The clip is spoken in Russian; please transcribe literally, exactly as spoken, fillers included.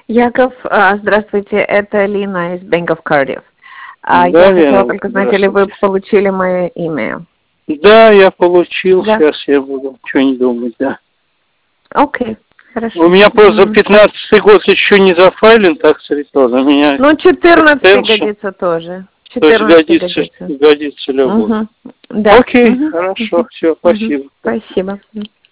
Яков, а, здравствуйте, это Лина из Bank of Cardiff. А, Да, я хотела Лена, только знать, или вы получили мое имя? Да, я получил, Да. сейчас я буду что-нибудь думать, да. Окей, хорошо. У меня просто М, пятнадцатый год еще не зафайлен, так сказать, тоже. У меня Ну, четырнадцатый extension, годится тоже. то есть четырнадцатый годится, годится. годится любой. Угу. Да. Окей, Угу. хорошо, все, Угу. спасибо. Спасибо.